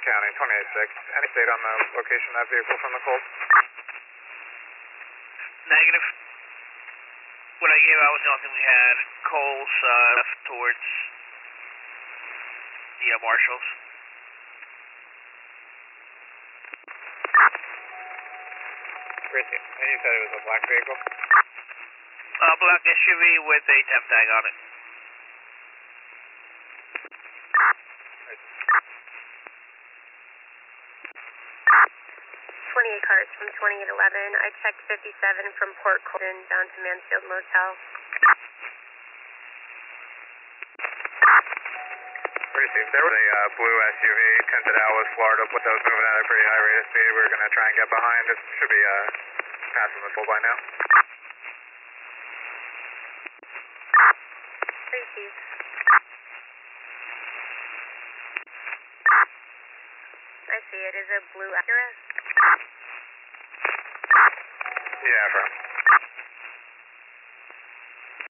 County, 28-6. Any state on the location of that vehicle from the Colt? Negative. What I gave out was the only thing we had. Coles left towards the Marshalls. Great. And you said it was a black vehicle? Black SUV with a temp tag on it. 28 cars from 2811. I checked 57 from Port Colton down to Mansfield Motel. Received. There was a blue SUV tinted out with Florida, but that was moving at a pretty high rate of speed. We're going to try and get behind. It should be passing the full by now. Received. I see it is a blue Acura. Yeah, from.